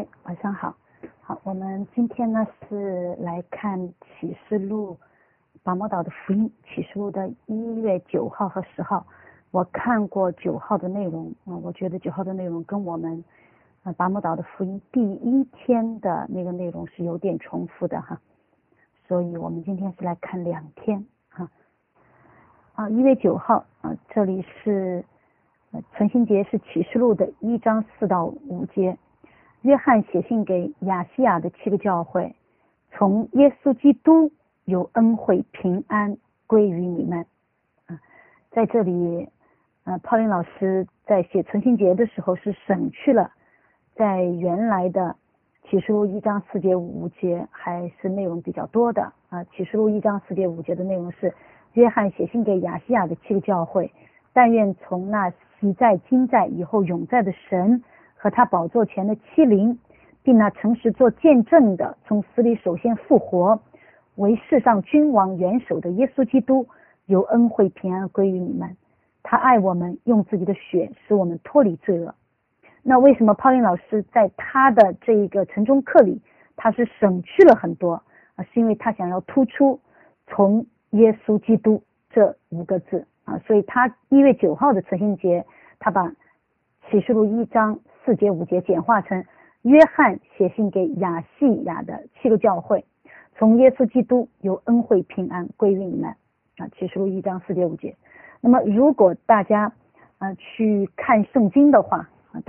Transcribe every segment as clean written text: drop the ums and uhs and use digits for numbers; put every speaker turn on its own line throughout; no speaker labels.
嗨，晚上好。好，我们今天呢是来看启示录拔摩岛的福音，启示录的1月9号和10号。我看过9号的内容，我觉得9号的内容跟我们拔摩岛的福音第一天的那个内容是有点重复的哈，所以我们今天是来看2天哈。1月9号这里是存心节，是启示录的1章4到5节。约翰写信给亚细亚的7个教会，从耶稣基督有恩惠平安归于你们。在这里泡林老师在写存心节的时候是省去了在原来的启示录1章4节5节还是内容比较多的启示录1章4节5节的内容是约翰写信给亚细亚的7个教会，但愿从那昔在今在以后永在的神和他宝座前的7灵，并那诚实做见证的从死里首先复活为世上君王元首的耶稣基督有恩惠平安归于你们。他爱我们，用自己的血使我们脱离罪恶。那为什么泡林老师在他的这个晨钟课里他是省去了很多是因为他想要突出从耶稣基督这5个字所以他1月9号的存心节他把启示录1章4节5节简化成约翰写信给亚细亚的7个教会，从耶稣基督有恩惠平安归于你们启示录1章4节5节。那么如果大家去看圣经的话，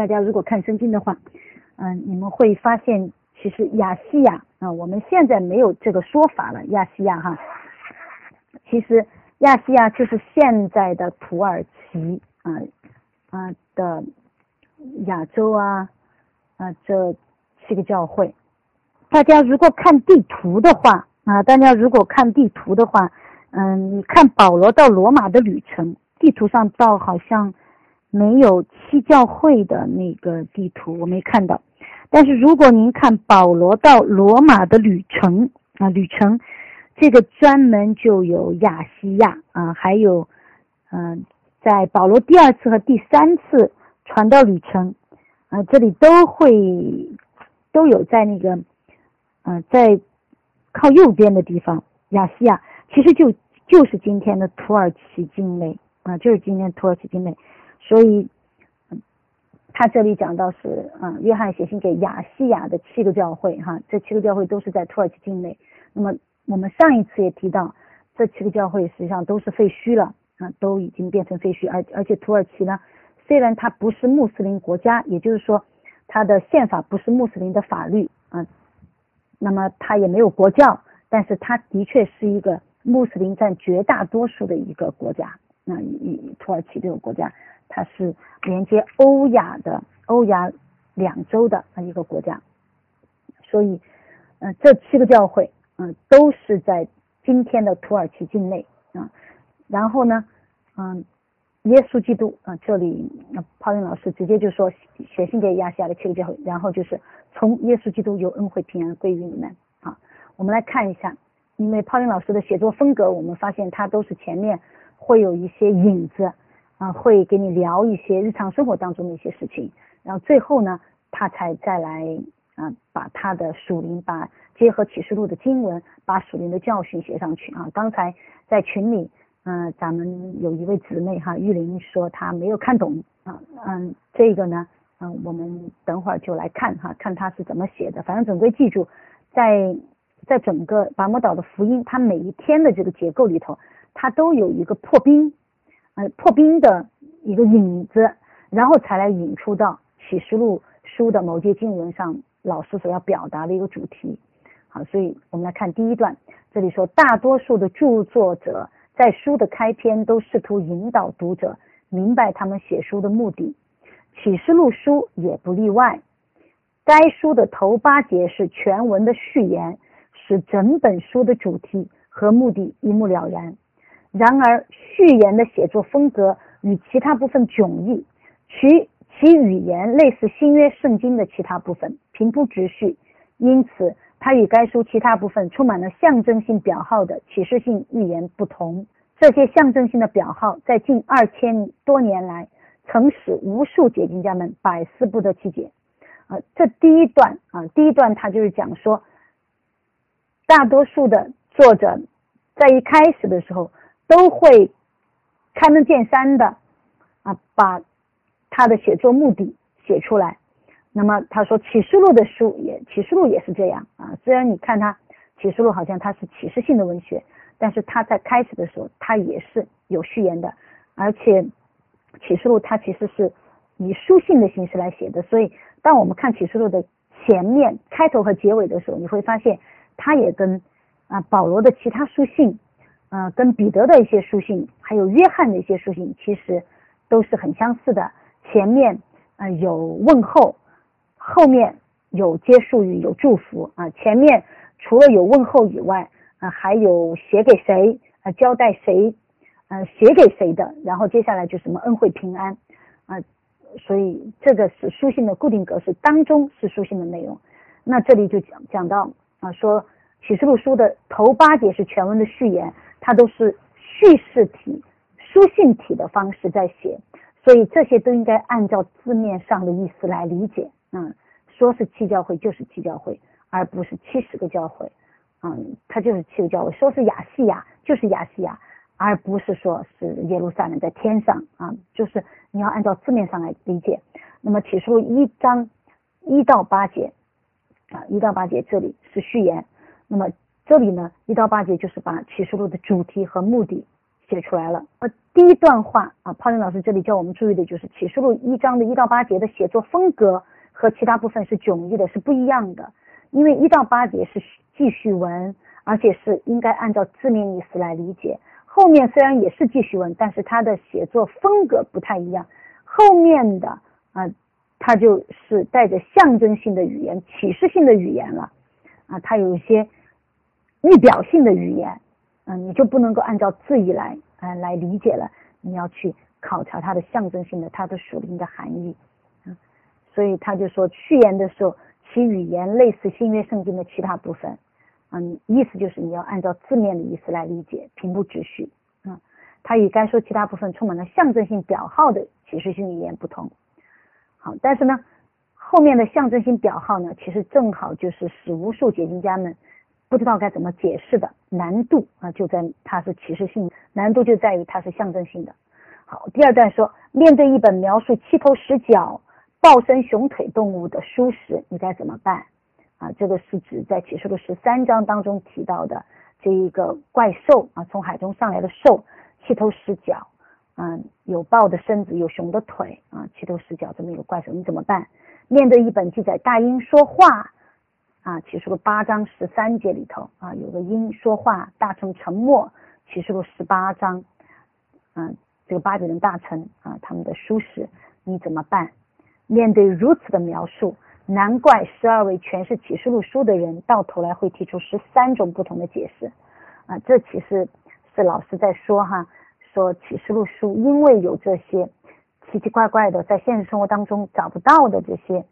你们会发现其实亚细亚我们现在没有这个说法了，亚细亚其实亚细亚就是现在的土耳其的亚洲这7个教会。大家如果看地图的话你看保罗到罗马的旅程，地图上倒好像没有7教会的那个地图，我没看到。但是如果您看保罗到罗马的旅程这个专门就有亚细亚还有在保罗第2次和第3次传道旅程这里都有在那个在靠右边的地方，亚细亚其实就是今天的土耳其境内所以他这里讲到是约翰写信给亚细亚的7个教会这7个教会都是在土耳其境内。那么我们上一次也提到这7个教会实际上都是废墟了都已经变成废墟，而且土耳其呢虽然它不是穆斯林国家，也就是说它的宪法不是穆斯林的法律那么它也没有国教，但是它的确是一个穆斯林占绝大多数的一个国家。土耳其这个国家它是连接欧亚2洲的一个国家，所以这7个教会都是在今天的土耳其境内然后呢耶稣基督这里泡林老师直接就说写信给亚细亚的7个教会，然后就是从耶稣基督有恩惠平安归于你们我们来看一下，因为泡林老师的写作风格我们发现他都是前面会有一些引子会给你聊一些日常生活当中的一些事情，然后最后呢他才再来把他的属灵把结合启示录的经文把属灵的教训写上去刚才在群里咱们有一位姊妹玉玲说她没有看懂这个呢我们等会儿就来看看她是怎么写的。反正总归记住在整个拔摩岛的福音它每一天的这个结构里头它都有一个破冰的一个引子，然后才来引出到启示录书的某些经文上老师所要表达的一个主题所以我们来看第一段，这里说大多数的著作者在书的开篇都试图引导读者明白他们写书的目的，启示录书也不例外。该书的头8节是全文的序言，使整本书的主题和目的一目了然。然而序言的写作风格与其他部分迥异，其语言类似新约圣经的其他部分，平铺直叙，因此它与该书其他部分充满了象征性表号的启示性预言不同。这些象征性的表号在近2000多年来曾使无数解经家们百思不得其解这第一段他就是讲说，大多数的作者在一开始的时候都会开门见山的把他的写作目的写出来。那么他说启示录也是这样虽然你看他启示录好像它是启示性的文学，但是他在开始的时候他也是有序言的，而且启示录它其实是以书信的形式来写的，所以当我们看启示录的前面开头和结尾的时候，你会发现它也跟保罗的其他书信跟彼得的一些书信还有约翰的一些书信其实都是很相似的。前面有问候，后面有接束语，有祝福前面除了有问候以外还有写给谁交代谁写给谁的，然后接下来就什么恩惠平安所以这个是书信的固定格式，当中是书信的内容。那这里就讲到说启示录书的头8节是全文的序言，它都是叙事体书信体的方式在写，所以这些都应该按照字面上的意思来理解说是7教会就是7教会，而不是70个教会它就是7个教会，说是亚细亚就是亚细亚，而不是说是耶路撒冷在天上就是你要按照字面上来理解。那么启示录1章1到8节1到8节这里是序言，那么这里呢1到8节就是把启示录的主题和目的写出来了。第一段话泡妞老师这里叫我们注意的就是启示录1章的1到8节的写作风格和其他部分是迥异的，是不一样的。因为1到8节是记叙文，而且是应该按照字面意思来理解。后面虽然也是记叙文，但是它的写作风格不太一样。后面的它就是带着象征性的语言、启示性的语言了它有一些预表性的语言你就不能够按照字义来理解了，你要去考察它的象征性的、它的属灵的含义所以他就说序言的时候其语言类似新约圣经的其他部分意思就是你要按照字面的意思来理解，平铺直叙它与该说其他部分充满了象征性表号的启示性语言不同。好，但是呢后面的象征性表号呢其实正好就是使无数解经家们不知道该怎么解释的难度就在它是启示性，难度就在于它是象征性的。好，第二段说面对一本描述7头10脚豹身熊腿动物的书时你该怎么办这个是指在启示录13章当中提到的这一个怪兽从海中上来的兽，7头10脚有豹的身子，有熊的腿7头10脚这么一个怪兽，你怎么办？面对一本记载大鹰说话启示录8章13节里头有个鹰说话，大臣沉默，启示录18章这个巴比伦大臣他们的书史你怎么办？面对如此的描述，难怪12位全是启示录书的人到头来会提出13种不同的解释这其实是老师在说说启示录书因为有这些奇奇怪怪的在现实生活当中找不到的这些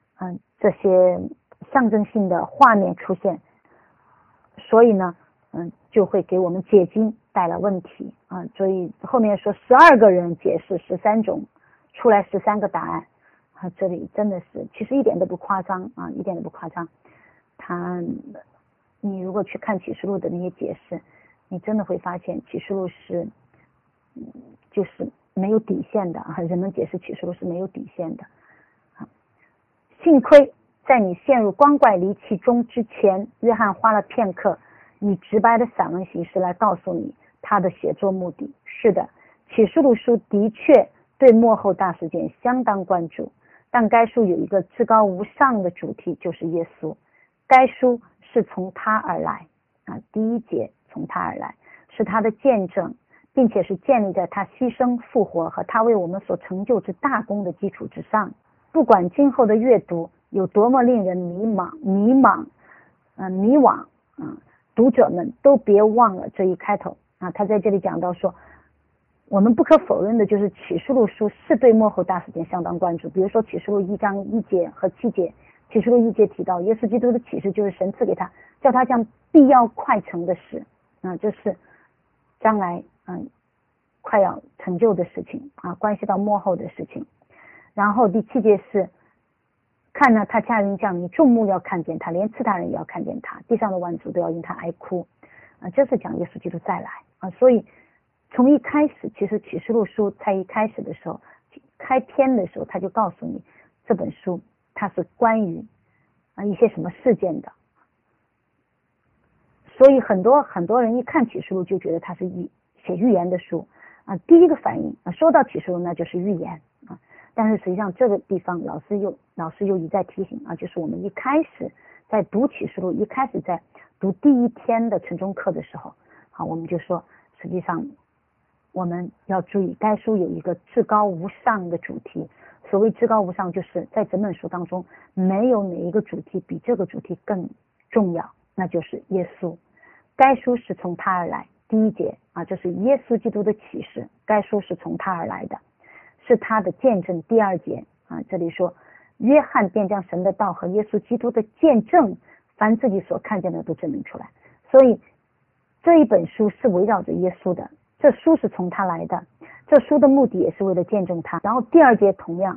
象征性的画面出现，所以呢就会给我们解经带来问题所以后面说12个人解释13种，出来13个答案这里真的是其实一点都不夸张一点都不夸张。你如果去看启示录的那些解释，你真的会发现启示录是就是没有底线的人们解释启示录是没有底线的幸亏在你陷入光怪离奇中之前，约翰花了片刻以直白的散文形式来告诉你他的写作目的。是的，启示录书的确对末后大事件相当关注，但该书有一个至高无上的主题，就是耶稣。该书是从他而来第一节从他而来，是他的见证，并且是建立在他牺牲复活和他为我们所成就之大功的基础之上。不管今后的阅读有多么令人迷惘读者们都别忘了这一开头他在这里讲到说，我们不可否认的就是启示录书是对末后大事件相当关注。比如说启示录1章1节和7节，启示录1节提到耶稣基督的启示就是神赐给他，叫他将必要快成的事这是将来快要成就的事情关系到末后的事情。然后第7节是看呢，他驾云降临，众目要看见他，连刺他人也要看见他，地上的万族都要因他哀哭。这是讲耶稣基督再来所以从一开始，其实启示录书在一开始的时候，开篇的时候，他就告诉你这本书它是关于一些什么事件的。所以很多人一看启示录就觉得它是写预言的书第一个反应说到启示录那就是预言但是实际上这个地方老师又一再提醒就是我们一开始在读启示录，一开始在读第一天的晨钟课的时候我们就说实际上我们要注意该书有一个至高无上的主题。所谓至高无上，就是在整本书当中没有哪一个主题比这个主题更重要，那就是耶稣。该书是从他而来，第一节这是耶稣基督的启示，该书是从他而来的，是他的见证。第二节这里说约翰便将神的道和耶稣基督的见证，凡自己所看见的都证明出来。所以这一本书是围绕着耶稣的，这书是从他来的，这书的目的也是为了见证他。然后第二节同样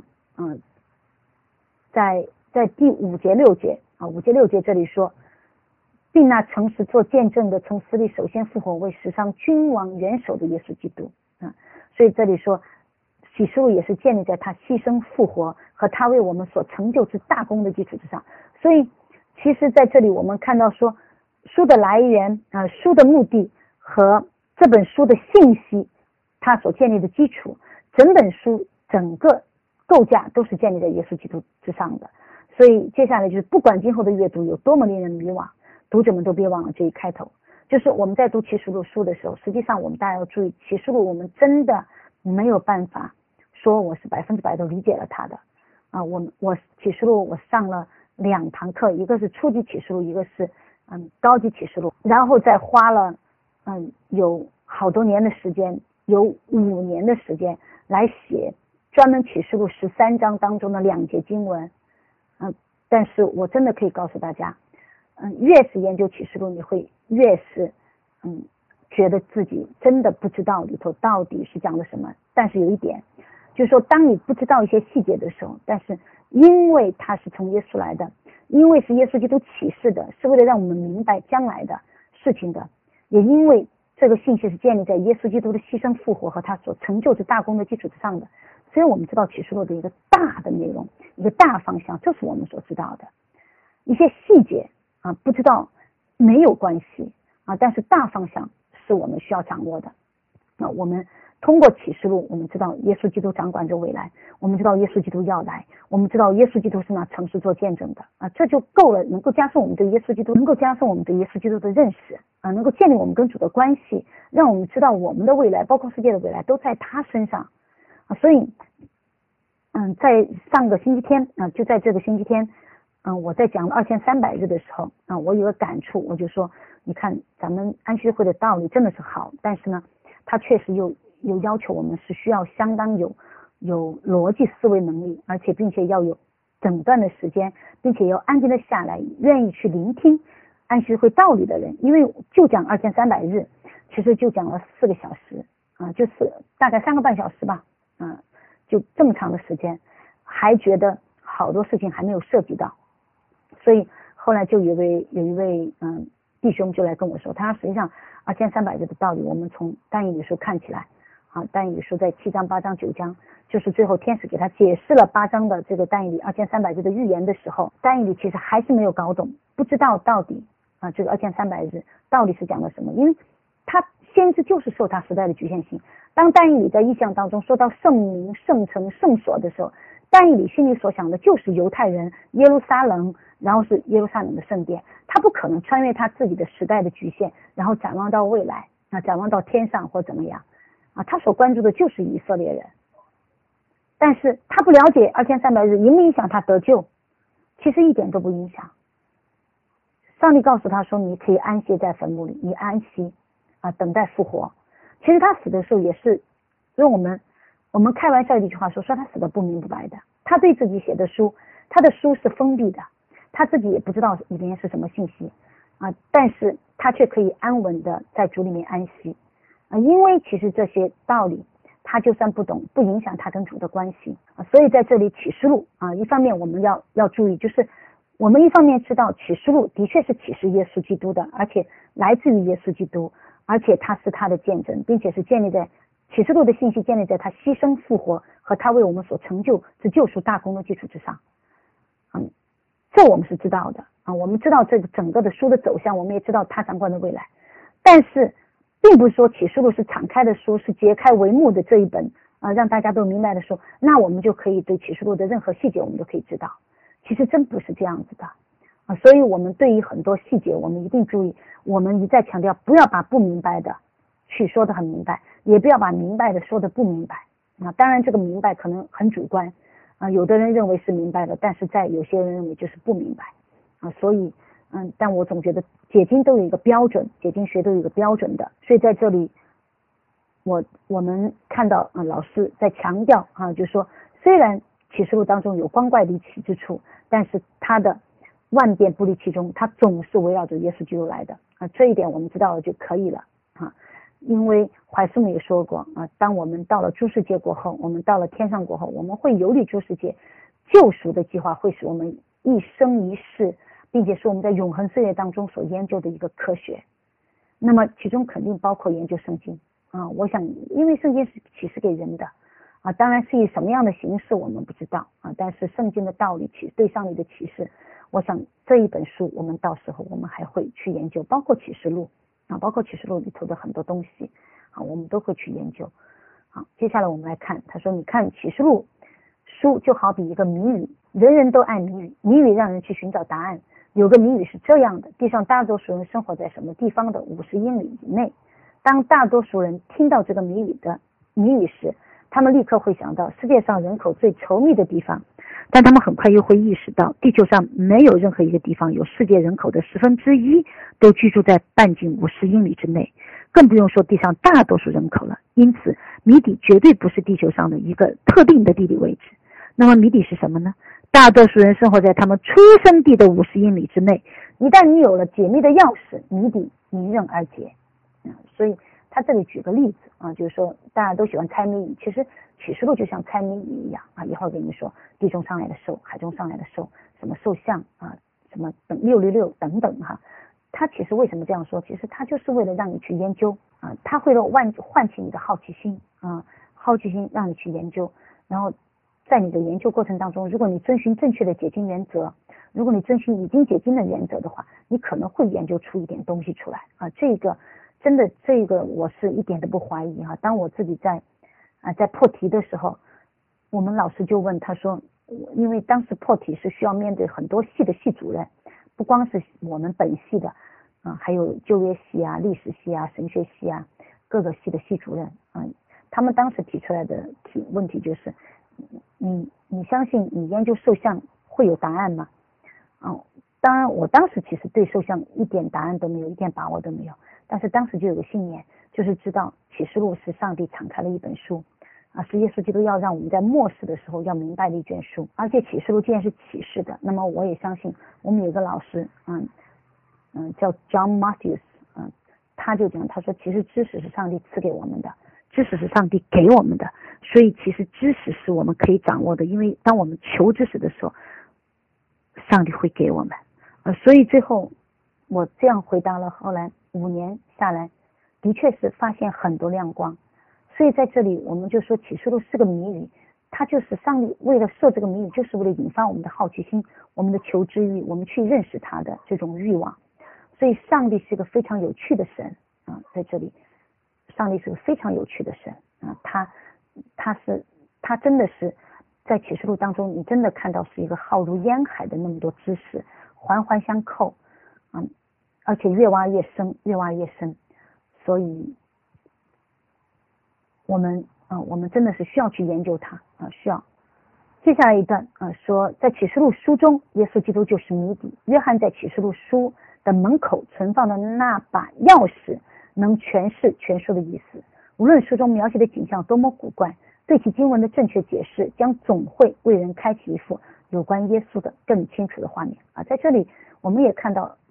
在第5节6节5节6节这里说，并那诚实做见证的从死里首先复活为世上君王元首的耶稣基督所以这里说启示录也是建立在他牺牲复活和他为我们所成就之大功的基础之上。所以其实在这里我们看到说书的来源书的目的和这本书的信息它所建立的基础，整本书整个构架都是建立在耶稣基督之上的。所以接下来就是不管今后的阅读有多么令人迷惘，读者们都别忘了这一开头，就是我们在读启示录书的时候，实际上我们大家要注意，启示录我们真的没有办法说我是100%都理解了它的我启示录我上了2堂课，一个是初级启示录，一个是高级启示录，然后再花了有好多年的时间，有5年的时间来写专门启示录13章当中的2节经文但是我真的可以告诉大家越是研究启示录，你会越是觉得自己真的不知道里头到底是讲的什么。但是有一点就是说，当你不知道一些细节的时候，但是因为它是从耶稣来的，因为是耶稣基督启示的，是为了让我们明白将来的事情的，也因为这个信息是建立在耶稣基督的牺牲复活和他所成就之大功的基础之上的，所以我们知道启示录的一个大的内容，一个大方向，这是我们所知道的。一些细节不知道没有关系但是大方向是我们需要掌握的。我们通过启示录，我们知道耶稣基督掌管着未来，我们知道耶稣基督要来，我们知道耶稣基督是拿诚实做见证的这就够了，能够加深我们对耶稣基督，能够加深我们对耶稣基督的认识能够建立我们跟主的关系，让我们知道我们的未来，包括世界的未来都在他身上所以在上个星期天就在这个星期天我在讲2300日的时候我有个感触，我就说你看咱们安息会的道理真的是好，但是呢它确实有要求我们是需要相当有逻辑思维能力，而且并且要有整段的时间，并且要安静的下来，愿意去聆听安息会道理的人。因为就讲2300日其实就讲了4个小时就是大概3个半小时吧就这么长的时间，还觉得好多事情还没有涉及到。所以后来就有一位弟兄就来跟我说，他实际上2300日的道理我们从但以理书看起来但以理书在7章8章9章，就是最后天使给他解释了8章的这个但以理2300日的预言的时候，但以理其实还是没有搞懂，不知道到底这个2300日到底是讲了什么。因为他先知就是受他时代的局限性，当但以理在异象当中说到圣名圣城圣所的时候，但以理心里所想的就是犹太人耶路撒冷，然后是耶路撒冷的圣殿，他不可能穿越他自己的时代的局限，然后展望到未来展望到天上或怎么样他所关注的就是以色列人。但是他不了解2300日影不影响他得救，其实一点都不影响。上帝告诉他说你可以安息在坟墓里，你安息等待复活。其实他死的时候也是用我们开玩笑的一句话说他死的不明不白的，他对自己写的书，他的书是封闭的，他自己也不知道里面是什么信息但是他却可以安稳的在主里面安息因为其实这些道理他就算不懂，不影响他跟主的关系啊。所以在这里启示录啊，一方面我们要注意，就是我们一方面知道启示录的确是启示耶稣基督的，而且来自于耶稣基督，而且他是他的见证，并且是建立在启示录的信息建立在他牺牲复活和他为我们所成就之救赎大功的基础之上。这我们是知道的啊，我们知道这个整个的书的走向，我们也知道他掌管的未来，但是并不是说启示录是敞开的书，是揭开帷幕的这一本啊，让大家都明白的书，那我们就可以对启示录的任何细节我们都可以知道。其实真不是这样子的啊，所以我们对于很多细节我们一定注意，我们一再强调不要把不明白的去说得很明白，也不要把明白的说得不明白啊。当然这个明白可能很主观啊，有的人认为是明白的，但是在有些人认为就是不明白啊。所以但我总觉得解经都有一个标准，解经学都有一个标准的，所以在这里我们看到老师在强调啊，就是说虽然启示录当中有光怪离奇之处，但是它的万变不离其宗，它总是围绕着耶稣基督来的啊，这一点我们知道了就可以了啊。因为怀斯姆也说过啊，当我们到了诸世界过后，我们到了天上过后，我们会游历诸世界，救赎的计划会使我们一生一世，并且是我们在永恒岁月当中所研究的一个科学。那么其中肯定包括研究圣经啊，我想因为圣经是启示给人的啊，当然是以什么样的形式我们不知道啊，但是圣经的道理对上帝的启示，我想这一本书我们到时候我们还会去研究，包括启示录啊，包括启示录里头的很多东西啊，我们都会去研究。好，接下来我们来看，他说你看启示录书就好比一个谜语，人人都爱谜语，谜语让人去寻找答案。有个谜语是这样的，地上大多数人生活在什么地方的50英里以内。当大多数人听到这个谜语时，他们立刻会想到世界上人口最稠密的地方，但他们很快又会意识到地球上没有任何一个地方有世界人口的1/10都居住在半径50英里之内，更不用说地上大多数人口了。因此谜底绝对不是地球上的一个特定的地理位置。那么谜底是什么呢？大多数人生活在他们出生地的50英里之内。一旦你有了解密的钥匙，谜底迎刃而解。所以他这里举个例子啊，就是说大家都喜欢猜谜语，其实启示录就像猜谜语一样啊，一会儿给你说地中上来的兽，海中上来的兽，什么兽像啊，什么等666等等哈。他其实为什么这样说？其实他就是为了让你去研究啊，他会唤起你的好奇心啊，好奇心让你去研究，然后在你的研究过程当中，如果你遵循正确的解经原则，如果你遵循已经解经的原则的话，你可能会研究出一点东西出来啊。这个真的，这个我是一点都不怀疑哈。当我自己在破题的时候，我们老师就问他说，因为当时破题是需要面对很多系的系主任，不光是我们本系的啊，还有旧约系啊、历史系啊、神学系啊，各个系的系主任啊，他们当时提出来的问题就是，你相信你研究兽像会有答案吗？当然我当时其实对兽像一点答案都没有，一点把握都没有，但是当时就有个信念，就是知道启示录是上帝敞开了一本书啊，是耶稣基督要让我们在末世的时候要明白的一卷书。而且启示录既然是启示的，那么我也相信我们有个老师叫 John Matthews 他就讲，他说其实知识是上帝赐给我们的，知识是上帝给我们的，所以其实知识是我们可以掌握的，因为当我们求知识的时候，上帝会给我们所以最后我这样回答了，后来5年下来的确是发现很多亮光。所以在这里我们就说启示录是个谜语，它就是上帝为了设这个谜语，就是为了引发我们的好奇心，我们的求知欲，我们去认识他的这种欲望。所以上帝是个非常有趣的神在这里上帝是个非常有趣的神他真的是在启示录当中，你真的看到是一个浩如烟海的那么多知识环环相扣而且越挖越深，越挖越深。所以我们真的是需要去研究它需要。接下来一段说，在启示录书中，耶稣基督就是谜底。约翰在启示录书的门口存放的那把钥匙，能诠释全书的意思。无论书中描写的景象多么古怪，对其经文的正确解释，将总会为人开启一幅有关耶稣的更清楚的画面在这里我们也看到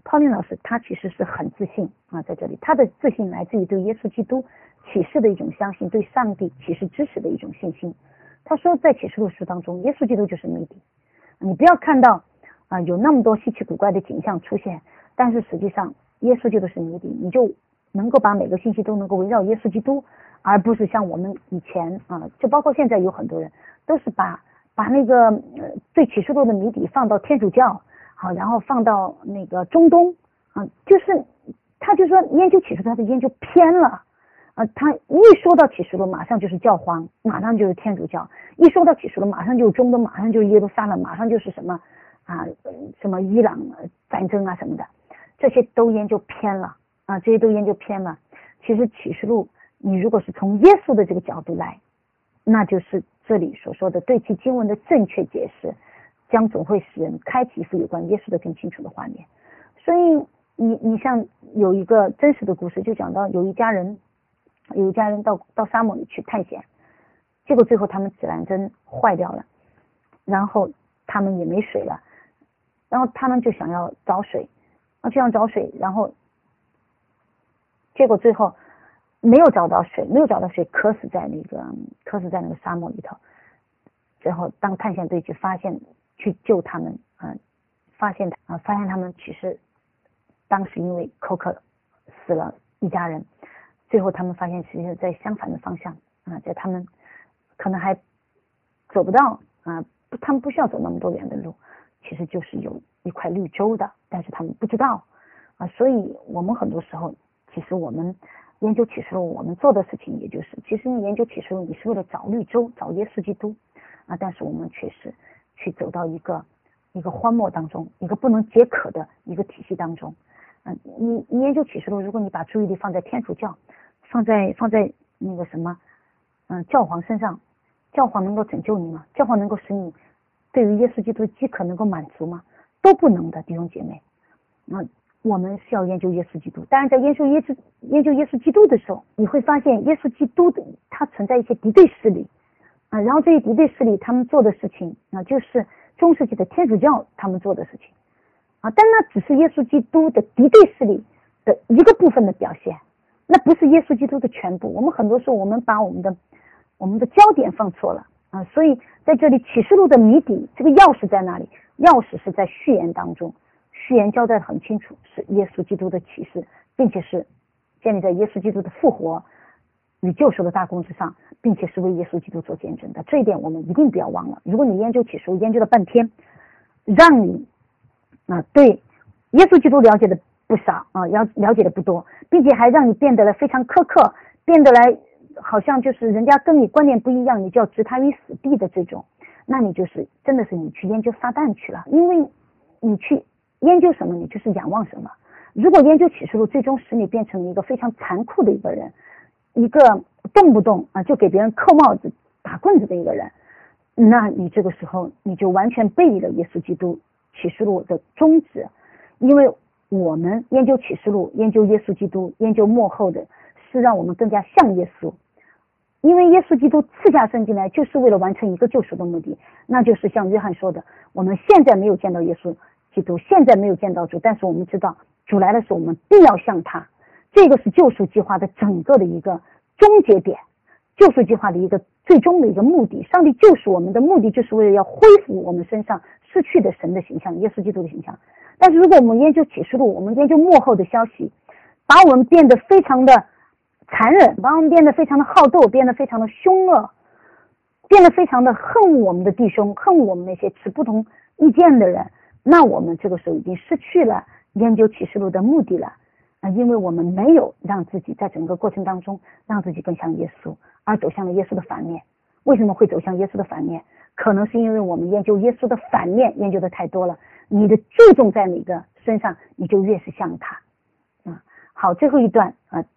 泡林老师他其实是很自信啊，在这里他的自信来自于对耶稣基督启示的一种相信，对上帝启示知识的一种信心。他说在启示录书当中，耶稣基督就是谜底。你不要看到有那么多稀奇古怪的景象出现，但是实际上耶稣基督是谜底，你就能够把每个信息都能够围绕耶稣基督，而不是像我们以前就包括现在有很多人都是把那个对启示录的谜底放到天主教好，然后放到那个中东就是他就说研究启示录，他的研究偏了他一说到启示录马上就是教皇，马上就是天主教，一说到启示录马上就是中东，马上就是耶路撒冷，马上就是什么什么伊朗战争什么的，这些都研究偏了这些都研究偏了。其实启示录你如果是从耶稣的这个角度来，那就是这里所说的对其经文的正确解释，将总会使人开启一幅有关耶稣的更清楚的画面。所以你像有一个真实的故事，就讲到有一家人到沙漠里去探险，结果最后他们指南针坏掉了，然后他们也没水了，然后他们就想要找水然后结果最后没有找到水，渴死在那个沙漠里头。最后当探险队去救他们发现他们其实当时因为口渴死了一家人。最后他们发现实际上在相反的方向在他们可能还走不到他们不需要走那么多远的路，其实就是有一块绿洲的，但是他们不知道所以我们很多时候其实我们研究启示录我们做的事情也就是其实你研究启示录你是为了找绿洲，找耶稣基督但是我们却是去走到一个荒漠当中，一个不能解渴的一个体系当中你研究启示录，如果你把注意力放在天主教，放在那个什么教皇身上，教皇能够拯救你吗？教皇能够使你对于耶稣基督的饥渴能够满足吗？都不能的，弟兄姐妹我们是要研究耶稣基督。当然在研究耶稣基督的时候，你会发现耶稣基督的它存在一些敌对势力然后这些敌对势力他们做的事情就是中世纪的天主教他们做的事情但那只是耶稣基督的敌对势力的一个部分的表现，那不是耶稣基督的全部。我们很多时候我们把我们的焦点放错了所以在这里启示录的谜底这个钥匙在哪里？钥匙是在序言当中，序言交代得很清楚，是耶稣基督的启示，并且是建立在耶稣基督的复活与救赎的大功之上，并且是为耶稣基督做见证的。这一点我们一定不要忘了。如果你研究启示录研究了半天，让你对耶稣基督了解的不少了解的不多，并且还让你变得了非常苛刻，变得来好像就是人家跟你观念不一样，你就要置他于死地的这种，那你就是真的是你去研究撒旦去了。因为你去研究什么，你就是仰望什么。如果研究启示录最终使你变成一个非常残酷的一个人，一个动不动就给别人扣帽子打棍子的一个人，那你这个时候你就完全背离了耶稣基督启示录的宗旨。因为我们研究启示录，研究耶稣基督，研究末后的是让我们更加像耶稣。因为耶稣基督赐下圣经来就是为了完成一个救赎的目的，那就是像约翰说的，我们现在没有见到耶稣基督，现在没有见到主，但是我们知道主来的时候我们必要像他。这个是救赎计划的整个的一个终结点，救赎计划的一个最终的一个目的。上帝救赎我们的目的就是为了要恢复我们身上失去的神的形象，耶稣基督的形象。但是如果我们研究启示录，我们研究末后的消息，把我们变得非常的残忍，把我们变得非常的好斗，变得非常的凶恶，变得非常的恨我们的弟兄，恨我们那些持不同意见的人，那我们这个时候已经失去了研究启示录的目的了因为我们没有让自己在整个过程当中让自己更像耶稣，而走向了耶稣的反面。为什么会走向耶稣的反面？可能是因为我们研究耶稣的反面研究的太多了，你的注重在哪个身上，你就越是像他好，最后一段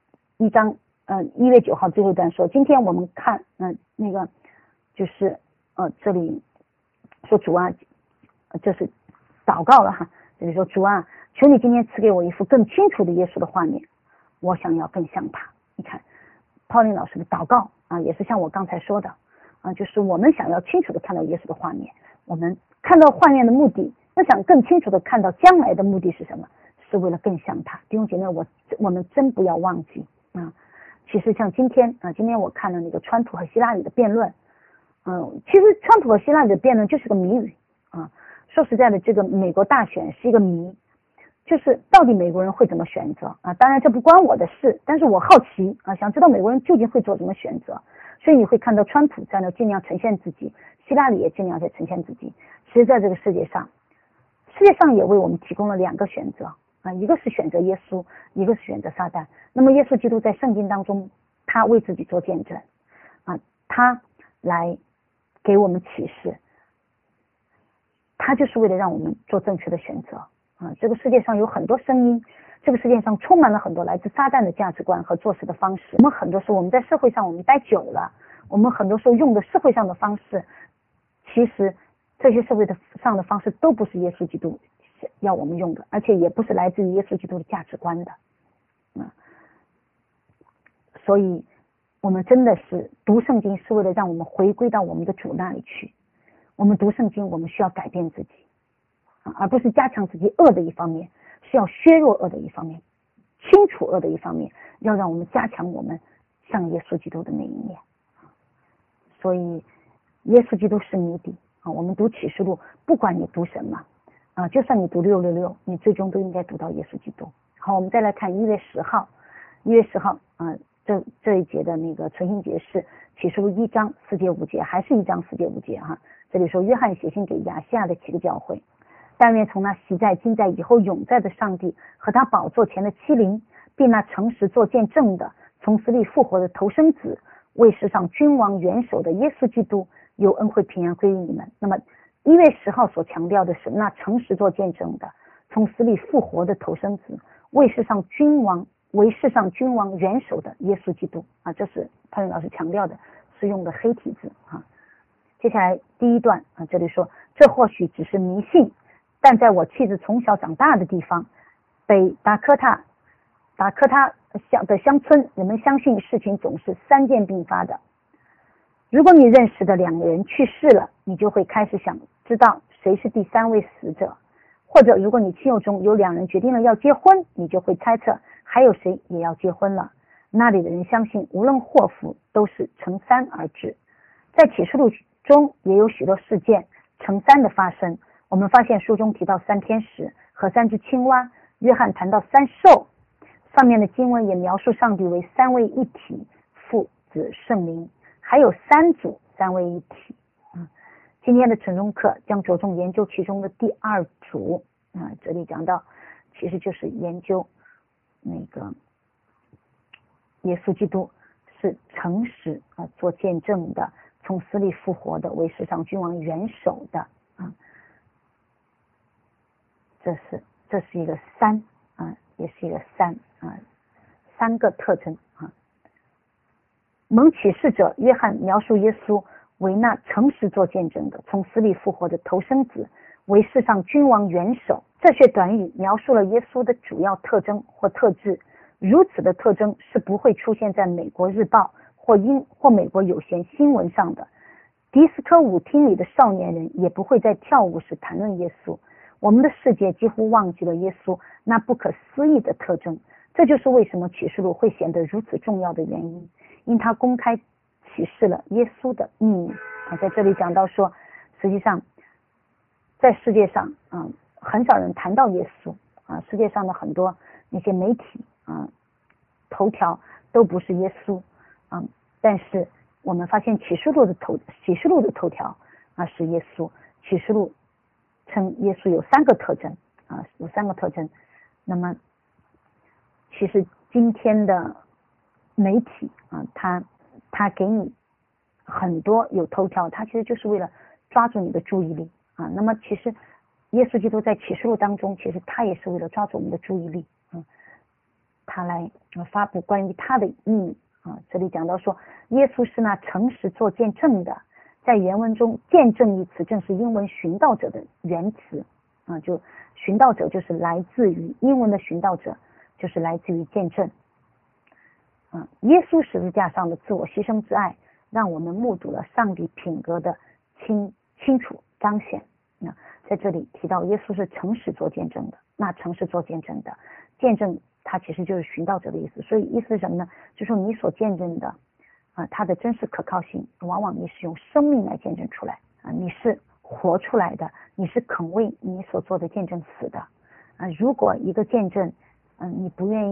1章1月9号最后一段说，今天我们看那个就是这里说主这是祷告了这里说主求你今天赐给我一幅更清楚的耶稣的画面，我想要更像他。你看泡林老师的祷告也是像我刚才说的就是我们想要清楚的看到耶稣的画面，我们看到画面的目的，要想更清楚的看到将来的目的是什么， 是为了更像他。弟兄姐妹，我们真不要忘记啊。其实像今天我看了那个川普和希拉里的辩论，其实川普和希拉里的辩论就是个谜语啊。说实在的，这个美国大选是一个谜，就是到底美国人会怎么选择啊？当然这不关我的事，但是我好奇啊，想知道美国人究竟会做什么选择。所以你会看到川普在那尽量呈现自己，希拉里也尽量在呈现自己。其实在这个世界上也为我们提供了2个选择啊，一个是选择耶稣，一个是选择撒旦。那么耶稣基督在圣经当中，他为自己做见证啊，他来给我们启示，他就是为了让我们做正确的选择啊。这个世界上有很多声音，这个世界上充满了很多来自撒旦的价值观和做事的方式。我们很多时候我们在社会上我们待久了，我们很多时候用的社会上的方式，其实这些社会上的方式都不是耶稣基督要我们用的，而且也不是来自于耶稣基督的价值观的所以我们真的是读圣经是为了让我们回归到我们的主那里去。我们读圣经，我们需要改变自己而不是加强自己恶的一方面，是要削弱恶的一方面，清除恶的一方面，要让我们加强我们像耶稣基督的那一面。所以耶稣基督是谜底我们读启示录，不管你读什么就算你读666，你最终都应该读到耶稣基督。好，我们再来看1月10号这一节的那个存心节是启示录1章4节5节，还是1章4节5节这里说约翰写信给亚细亚的7个教会，但愿从那昔在今在以后永在的上帝和他宝座前的7灵，并那诚实做见证的从死里复活的头生子，为世上君王元首的耶稣基督，有恩惠平安归于你们。那么1月10号所强调的是那诚实做见证的从死里复活的头生子，为世上君王元首的耶稣基督这是潘云老师强调的，是用的黑体字接下来第一段这里说，这或许只是迷信，但在我妻子从小长大的地方北达科他的乡村，人们相信事情总是3件并发的。如果你认识的2个人去世了，你就会开始想知道谁是第3位死者，或者如果你亲友中有2人决定了要结婚，你就会猜测还有谁也要结婚了。那里的人相信无论祸福都是乘3而至。在启示录中也有许多事件乘3的发生。我们发现书中提到3天使和3只青蛙，约翰谈到3兽，上面的经文也描述上帝为3位一体，父子圣灵，还有3组3位一体今天的晨钟课将着重研究其中的第2组这里讲到其实就是研究那个耶稣基督是诚实做见证的，从死里复活的，为世上君王元首的这是一个3也是一个3个特征蒙启示者约翰描述耶稣为那诚实做见证的，从死里复活的头生子，为世上君王元首。这些短语描述了耶稣的主要特征或特质，如此的特征是不会出现在美国日报或美国有线新闻上的。迪斯科舞厅里的少年人也不会在跳舞时谈论耶稣。我们的世界几乎忘记了耶稣那不可思议的特征，这就是为什么启示录会显得如此重要的原因，因它公开启示了耶稣的秘密在这里讲到说，实际上在世界上很少人谈到耶稣世界上的很多那些媒体头条都不是耶稣但是我们发现启示录的头条是耶稣。启示录称耶稣有3个特征有3个特征。那么其实今天的媒体他给你很多有头条，他其实就是为了抓住你的注意力那么其实耶稣基督在启示录当中，其实他也是为了抓住我们的注意力他来发布关于他的秘密这里讲到说，耶稣是那诚实做见证的。在原文中，见证一词正是英文寻道者的原词就寻道者就是来自于英文的寻道者，就是来自于见证耶稣十字架上的自我牺牲之爱，让我们目睹了上帝品格的清楚彰显在这里提到耶稣是诚实做见证的那诚实做见证的。见证它其实就是寻道者的意思，所以意思是什么呢？就是说你所见证的它的真实可靠性，往往你是用生命来见证出来你是活出来的，你是肯为你所做的见证死的如果一个见证你不愿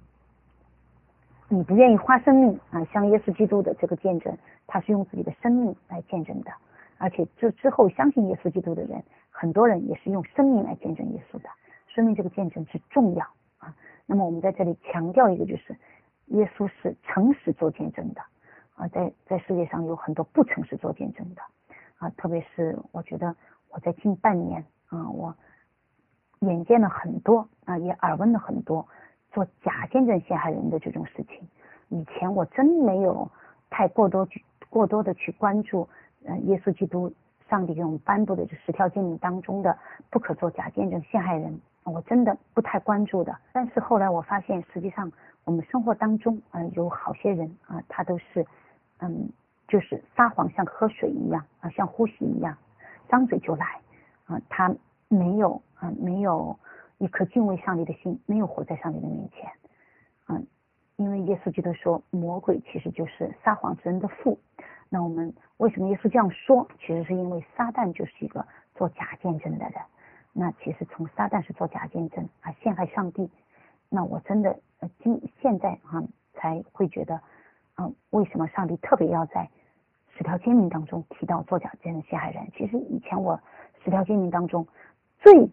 意花生命像耶稣基督的这个见证，他是用自己的生命来见证的，而且这之后相信耶稣基督的人，很多人也是用生命来见证耶稣的，说明这个见证是重要那么我们在这里强调一个，就是耶稣是诚实做见证的在世界上有很多不诚实做见证的特别是我觉得我在近半年我眼见了很多也耳闻了很多做假见证陷害人的这种事情。以前我真没有太过多的去关注耶稣基督上帝给我们颁布的这10条诫命当中的不可做假见证陷害人，我真的不太关注的。但是后来我发现，实际上我们生活当中有好些人他都是就是撒谎像喝水一样像呼吸一样，张嘴就来他没有一颗敬畏上帝的心，没有活在上帝的面前因为耶稣基督说魔鬼其实就是撒谎之人的父。那我们为什么耶稣这样说？其实是因为撒旦就是一个做假见证的人。那其实从撒旦是做假见证陷害上帝，那我真的现在才会觉得为什么上帝特别要在10条诫命当中提到做假见证陷害人。其实以前我10条诫命当中最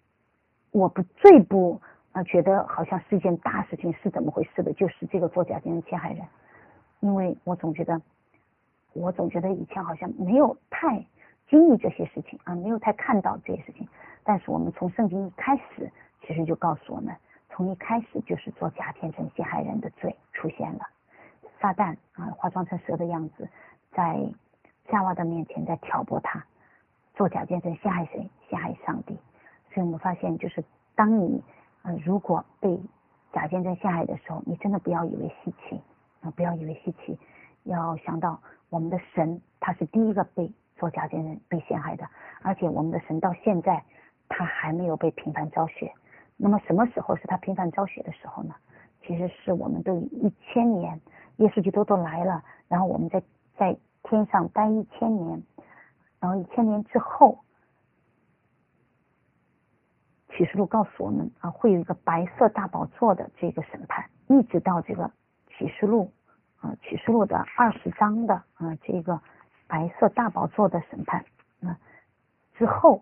不觉得好像是一件大事情是怎么回事的，就是这个做假见证陷害人。因为我总觉得以前好像没有太经历这些事情没有太看到这些事情。但是我们从圣经一开始其实就告诉我们，从一开始就是做假见证陷害人的罪出现了。撒旦化妆成蛇的样子，在夏娃的面前在挑拨他，做假见证陷害谁？陷害上帝。所以我们发现，就是当你如果被假见证陷害的时候，你真的不要以为稀奇不要以为稀奇，要想到我们的神他是第一个被做假见证被陷害的，而且我们的神到现在他还没有被频繁召血。那么什么时候是他频繁召血的时候呢？其实是我们都1000年，耶稣基督都来了，然后我们在天上待1000年，然后1000年之后，启示录告诉我们会有一个白色大宝座的这个审判，一直到这个启示录的20章的这个白色大宝座的审判之后，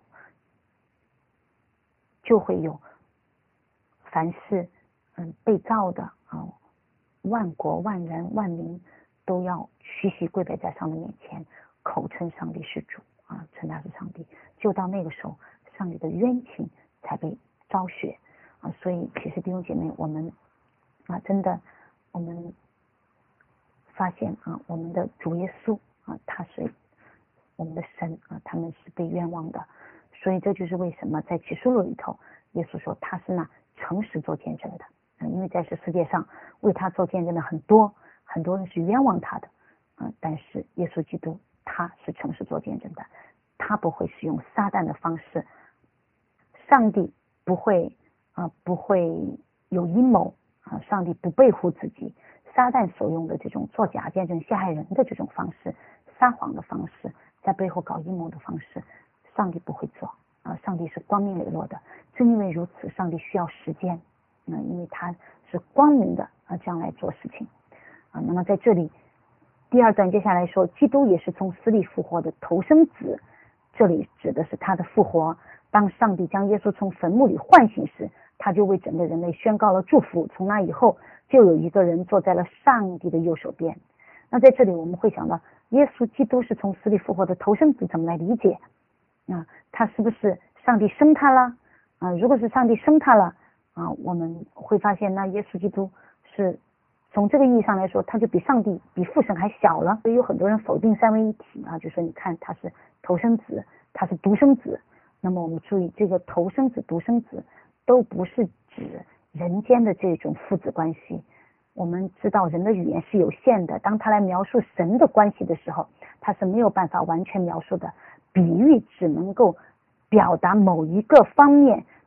就会有凡是被造的万国万人万民都要屈膝跪拜在上帝面前，口称上帝是主称他是上帝。就到那个时候，上帝的冤情才被昭雪所以其实弟兄姐妹，我们真的我们发现我们的主耶稣他是我们的神他们是被冤枉的。所以这就是为什么在启示录里头，耶稣说他是那诚实做见证的因为在这世界上为他做见证的很多人是冤枉他的但是耶稣基督他是诚实做见证的，他不会使用撒旦的方式，上帝不会有阴谋上帝不背乎自己。撒旦所用的这种做假见证陷害人的这种方式，撒谎的方式，在背后搞阴谋的方式，上帝不会做上帝是光明磊落的。正因为如此，上帝需要时间因为他是光明的这样来做事情那么在这里第2段接下来说，基督也是从死里复活的头生子，这里指的是他的复活。当上帝将耶稣从坟墓里唤醒时，他就为整个人类宣告了祝福。从那以后，就有一个人坐在了上帝的右手边。那在这里我们会想到，耶稣基督是从死里复活的头生子，怎么来理解他是不是上帝生他了如果是上帝生他了我们会发现，那耶稣基督是从这个意义上来说，他就比上帝比父神还小了。所以有很多人否定三位一体就说你看他是头生子，他是独生子。那么我们注意，这个头生子独生子都不是指人间的这种父子关系。我们知道人的语言是有限的，当他来描述神的关系的时候，他是没有办法完全描述的。比喻只能够表达某一个方面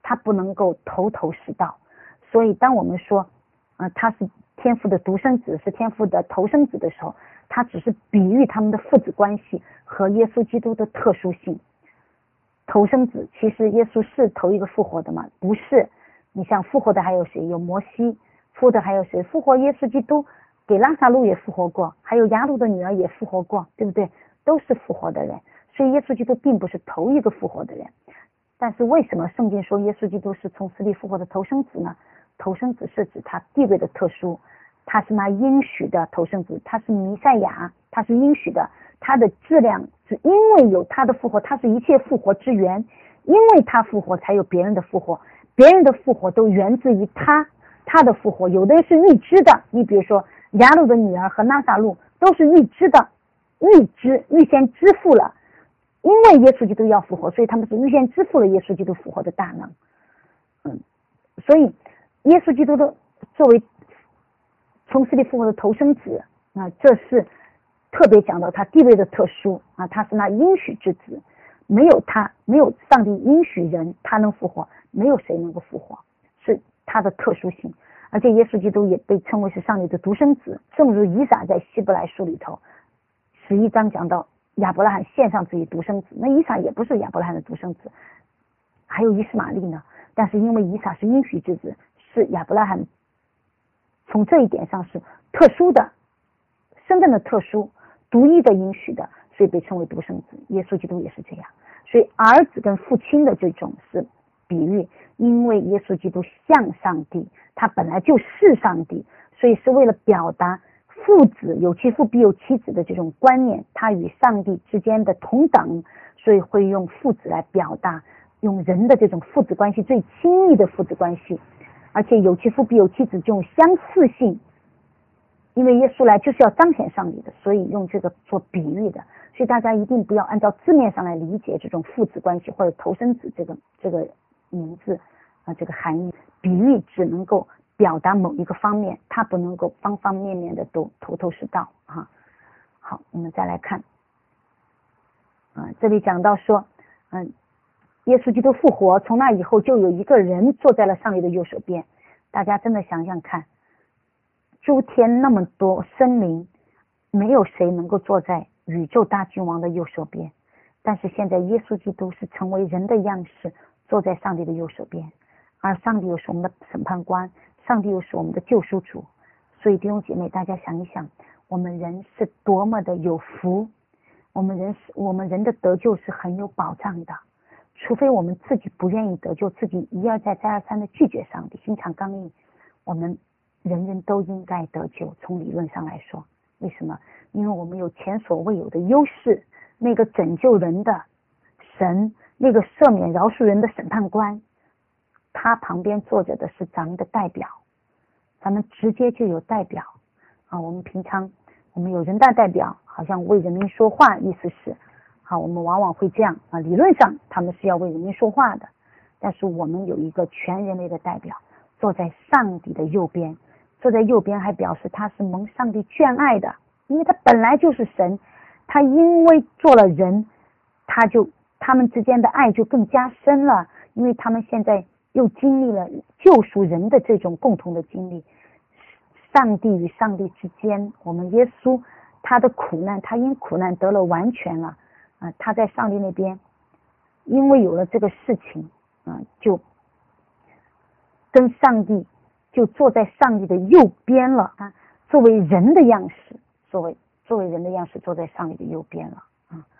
他不能够头头是道。所以当我们说他是天父的独生子，是天父的头生子的时候，他只是比喻他们的父子关系和耶稣基督的特殊性。头生子，其实耶稣是头一个复活的吗？不是。你像复活的还有谁？有摩西，复活的还有谁？复活耶稣基督给拉撒路也复活过，还有雅鲁的女儿也复活过，对不对？都是复活的人。所以耶稣基督并不是头一个复活的人。但是为什么圣经说耶稣基督是从死里复活的头生子呢？头生子是指他地位的特殊，他是那应许的头生子，他是弥赛亚，他是应许的，他的质量是因为有他的复活，他是一切复活之源，因为他复活才有别人的复活，别人的复活都源自于他的复活。有的是预知的，你比如说雅鲁的女儿和拉撒路都是预知的，预先支付了，因为耶稣基督要复活，所以他们是预先支付了耶稣基督复活的大能。所以耶稣基督的作为从死里复活的头生子这是特别讲到他地位的特殊他是那应许之子，没有他，没有上帝应许人他能复活，没有谁能够复活，是他的特殊性。而且耶稣基督也被称为是上帝的独生子，正如以撒在希伯来书里头11章讲到亚伯拉罕献上自己独生子，那以撒也不是亚伯拉罕的独生子，还有以实玛利呢，但是因为以撒是应许之子，是亚伯拉罕从这一点上是特殊的，身份的特殊，独一的应许的，所以被称为独生子。耶稣基督也是这样。所以儿子跟父亲的这种是比喻，因为耶稣基督像上帝，他本来就是上帝，所以是为了表达父子有其父必有其子的这种观念，他与上帝之间的同等，所以会用父子来表达，用人的这种父子关系，最亲密的父子关系，而且有其父必有其子这种相似性，因为耶稣来就是要彰显上帝的，所以用这个做比喻的。所以大家一定不要按照字面上来理解这种父子关系或者头生子这个名字这个含义。比喻只能够表达某一个方面，它不能够方方面面的都头头是道好，我们再来看这里讲到说耶稣基督复活，从那以后就有一个人坐在了上帝的右手边。大家真的想想看，诸天那么多生灵，没有谁能够坐在宇宙大君王的右手边，但是现在耶稣基督是成为人的样式，坐在上帝的右手边，而上帝又是我们的审判官，上帝又是我们的救赎主。所以弟兄姐妹，大家想一想，我们人是多么的有福，我们人的得救是很有保障的，除非我们自己不愿意得救，自己一而再再而三的拒绝上帝，心肠刚硬，我们人人都应该得救。从理论上来说，为什么？因为我们有前所未有的优势，那个拯救人的神，那个赦免饶恕人的审判官，他旁边坐着的是咱们的代表，咱们直接就有代表我们平常我们有人大代表，好像为人民说话，意思是我们往往会这样理论上他们是要为人民说话的，但是我们有一个全人类的代表坐在上帝的右边，坐在右边还表示他是蒙上帝眷爱的，因为他本来就是神，他因为做了人，他们之间的爱就更加深了，因为他们现在又经历了救赎人的这种共同的经历。上帝与上帝之间，我们耶稣他的苦难，他因苦难得了完全了他在上帝那边因为有了这个事情就跟上帝就坐在上帝的右边了作为人的样式，作为人的样式坐在上帝的右边了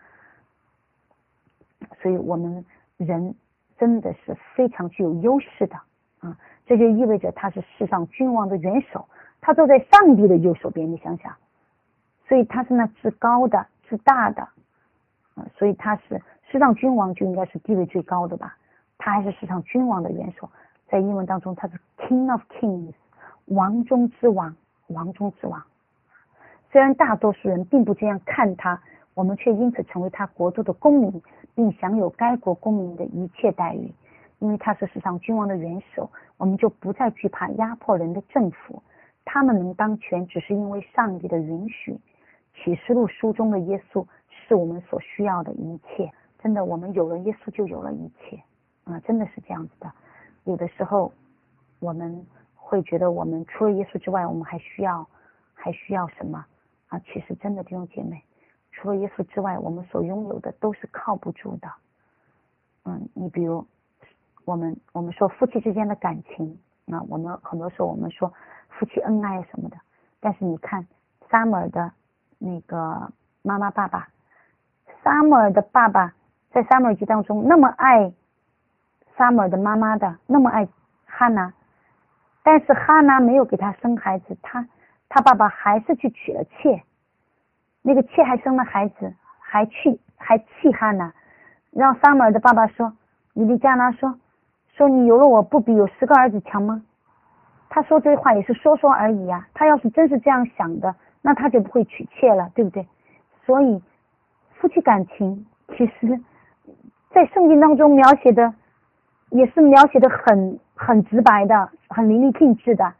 所以我们人真的是非常具有优势的这就意味着他是世上君王的元首，他坐在上帝的右手边，你想想，所以他是那至高的至大的所以他是世上君王，就应该是地位最高的吧，他还是世上君王的元首，在英文当中他是 King of Kings， 王中之王，王中之王。虽然大多数人并不这样看他，我们却因此成为他国度的公民，并享有该国公民的一切待遇。因为他是世上君王的元首，我们就不再惧怕压迫人的政府，他们能当权只是因为上帝的允许。启示录书中的耶稣是我们所需要的一切，真的，我们有了耶稣就有了一切真的是这样子的。 有的时候我们会觉得我们除了耶稣之外，我们还需要什么啊？其实真的弟兄姐妹，除了耶稣之外，我们所拥有的都是靠不住的。你比如我们说夫妻之间的感情啊，我们很多时候我们说夫妻恩爱什么的，但是你看撒母耳的那个妈妈爸爸，撒母耳的爸爸在撒母耳记当中那么爱撒母耳的妈妈的，那么爱哈拿，但是哈拿没有给他生孩子，他爸爸还是去娶了妾，那个妾还生了孩子，还气哈拿，让撒母耳的爸爸说，以利加拿说你有了我不比有10个儿子强吗？他说这话也是说而已啊，他要是真是这样想的，那他就不会娶妾了，对不对？所以夫妻感情其实在圣经当中描写的也是描写的很直白的，很淋漓尽致的。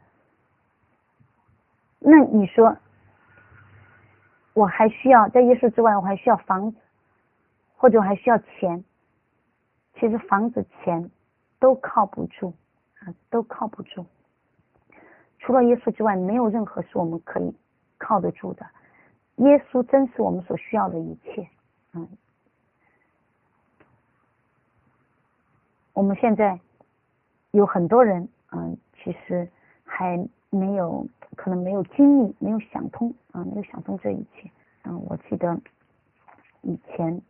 那你说我还需要在耶稣之外，我还需要房子，或者我还需要钱，其实房子钱都靠不住啊，都靠不住。除了耶稣之外，没有任何是我们可以靠得住的。耶稣真是我们所需要的一切。我们现在有很多人其实还可能没有经历，没有想通这一切。我记得以前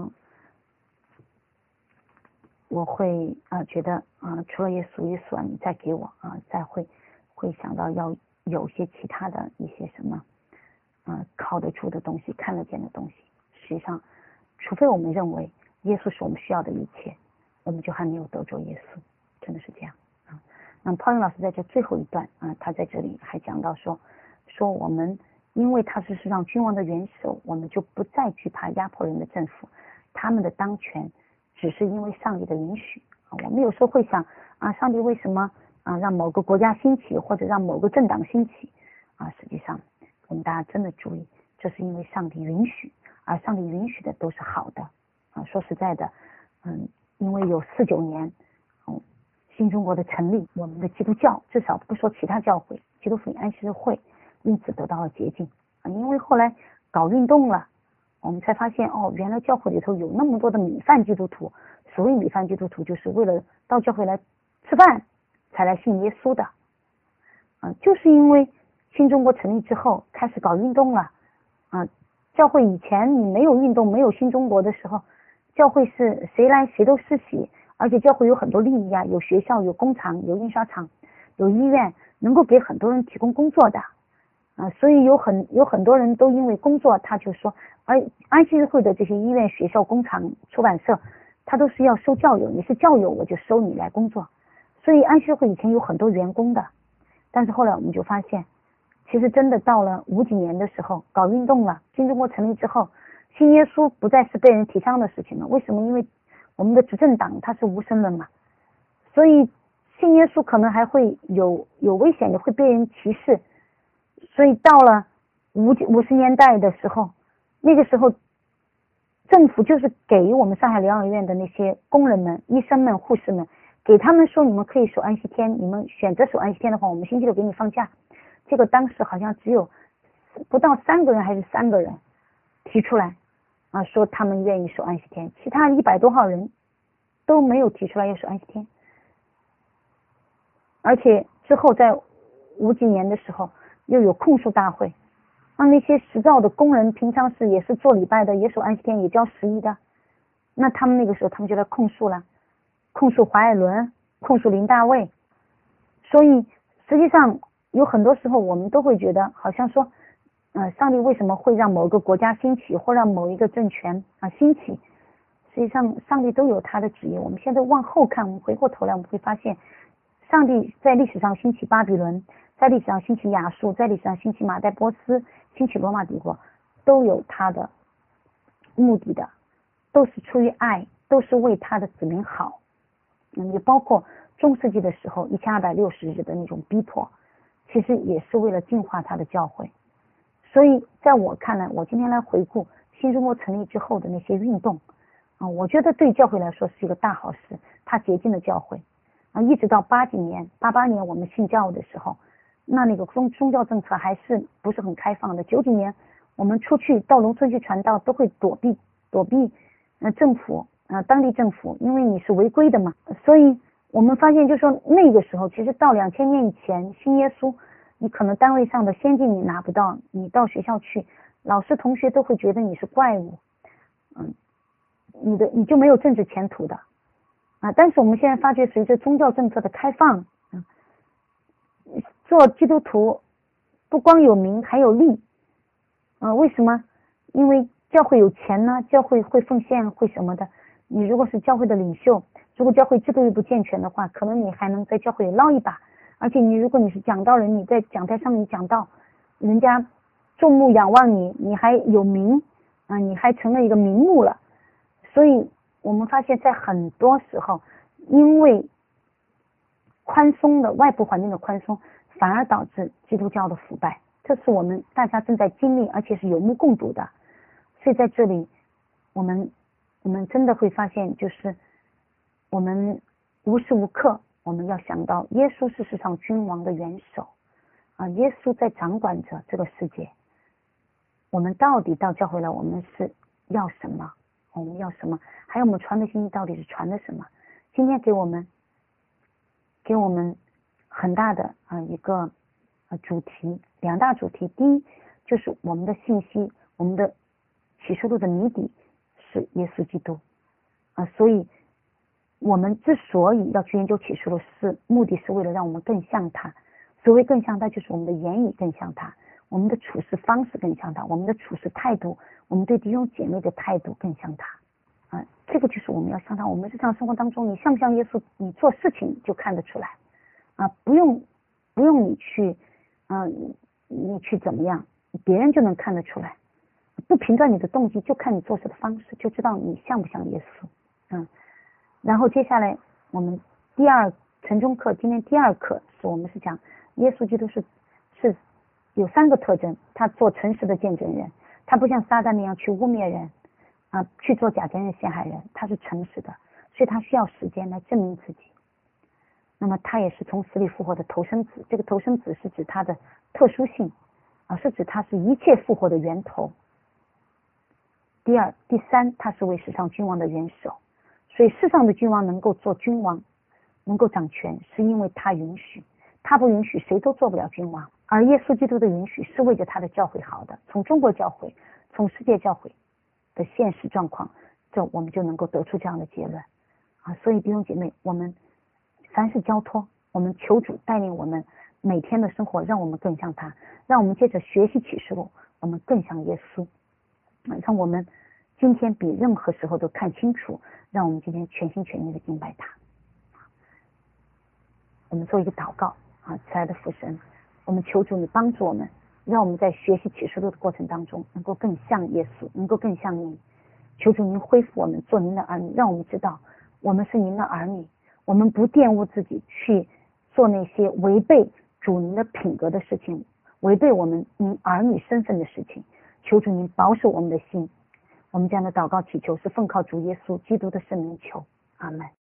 我会觉得除了耶稣你再给我再会想到要有些其他的一些什么靠得住的东西，看得见的东西。实际上除非我们认为耶稣是我们需要的一切，我们就还没有得着耶稣，真的是这样那么泡云老师在这最后一段他在这里还讲到说我们因为他是世上君王的元首，我们就不再惧怕压迫人的政府，他们的当权只是因为上帝的允许我们有时候会想上帝为什么让某个国家兴起，或者让某个政党兴起实际上我们大家真的注意，这是因为上帝允许，而上帝允许的都是好的说实在的因为有49年新中国的成立，我们的基督教至少不说其他教会，基督福音安息日会因此得到了洁净因为后来搞运动了，我们才发现原来教会里头有那么多的米饭基督徒，所谓米饭基督徒就是为了到教会来吃饭才来信耶稣的就是因为新中国成立之后开始搞运动了教会以前你没有运动，没有新中国的时候，教会是谁来谁都施洗，而且教会有很多利益有学校，有工厂，有印刷厂，有医院，能够给很多人提供工作的所以有很多人都因为工作，他就说而安息日会的这些医院、学校、工厂、出版社，他都是要收教友，你是教友我就收你来工作，所以安息日会以前有很多员工的，但是后来我们就发现其实真的到了50几年的时候搞运动了，新中国成立之后，信耶稣不再是被人提倡的事情了。为什么？因为我们的执政党它是无神论嘛，所以信耶稣可能还会有危险的，会被人歧视。所以到了50年代的时候，那个时候政府就是给我们上海疗养院的那些工人们、医生们、护士们，给他们说你们可以守安息天，你们选择守安息天的话，我们星期六给你放假。结果当时好像只有不到3个人还是3个人提出来说他们愿意守安息天，其他100多号人都没有提出来要守安息天。而且之后在50几年的时候又有控诉大会，那些实造的工人平常是也是做礼拜的，也守安息天，也交11的，那他们那个时候他们就来控诉了，控诉华爱伦，控诉林大卫。所以实际上有很多时候我们都会觉得好像说上帝为什么会让某个国家兴起，或让某一个政权兴起，实际上上帝都有他的旨意。我们现在往后看，我们回过头来我们会发现，上帝在历史上兴起巴比伦，在历史上兴起亚述，在历史上兴起马代波斯，兴起罗马帝国，都有他的目的的，都是出于爱，都是为他的子民好也包括中世纪的时候1260日的那种逼迫，其实也是为了净化他的教会。所以在我看来，我今天来回顾新中国成立之后的那些运动我觉得对教会来说是一个大好事，它洁净了教会一直到88年我们信教的时候，那个宗教政策还是不是很开放的。90几年我们出去到农村去传道都会躲避政府当地政府，因为你是违规的嘛。所以我们发现就是说那个时候其实到2000年以前信耶稣，你可能单位上的先进你拿不到，你到学校去老师同学都会觉得你是怪物，你就没有政治前途的但是我们现在发觉随着宗教政策的开放做基督徒不光有名还有利为什么？因为教会有钱呢，教会会奉献会什么的，你如果是教会的领袖，如果教会制度又不健全的话，可能你还能在教会里捞一把，而且如果你是讲道人，你在讲台上面讲道，人家众目仰望你还有名你还成了一个名目了。所以我们发现在很多时候因为宽松的外部环境的宽松，反而导致基督教的腐败，这是我们大家正在经历而且是有目共睹的。所以在这里我们真的会发现，就是我们无时无刻我们要想到耶稣是世上君王的元首耶稣在掌管着这个世界。我们到底到教会来，我们是要什么？我们要什么？还有我们传的信息到底是传的什么？今天给我们很大的一个主题，两大主题。第一就是我们的信息，我们的启示录的谜底是耶稣基督所以我们之所以要去研究启示录，目的是为了让我们更像他。所谓更像他，就是我们的言语更像他，我们的处事方式更像他，我们的处事态度，我们对弟兄姐妹的态度更像他这个就是我们要像他。我们日常生活当中，你像不像耶稣，你做事情就看得出来不用你去怎么样，别人就能看得出来，不评断你的动机，就看你做事的方式，就知道你像不像耶稣然后接下来我们晨钟课，今天第二课我们是讲耶稣基督是有3个特征。他做诚实的见证人，他不像撒旦那样去污蔑人去做假见人陷害人，他是诚实的，所以他需要时间来证明自己。那么他也是从死里复活的头生子，这个头生子是指他的特殊性是指他是一切复活的源头。第三，他是为世上君王的元首，所以世上的君王能够做君王，能够掌权，是因为他允许，他不允许谁都做不了君王。而耶稣基督的允许是为着他的教会好的。从中国教会，从世界教会的现实状况，我们就能够得出这样的结论所以弟兄姐妹，我们凡是交托，我们求主带领我们每天的生活，让我们更像他，让我们接着学习启示录，我们更像耶稣让我们今天比任何时候都看清楚，让我们今天全心全意的敬拜他。我们做一个祷告慈爱的父神，我们求主你帮助我们，让我们在学习启示录的过程当中能够更像耶稣，能够更像你。求主您恢复我们做您的儿女，让我们知道我们是您的儿女，我们不玷污自己去做那些违背主您的品格的事情，违背我们您儿女身份的事情。求主您保守我们的心。我们这样的祷告祈求是奉靠主耶稣基督的圣名求，阿们。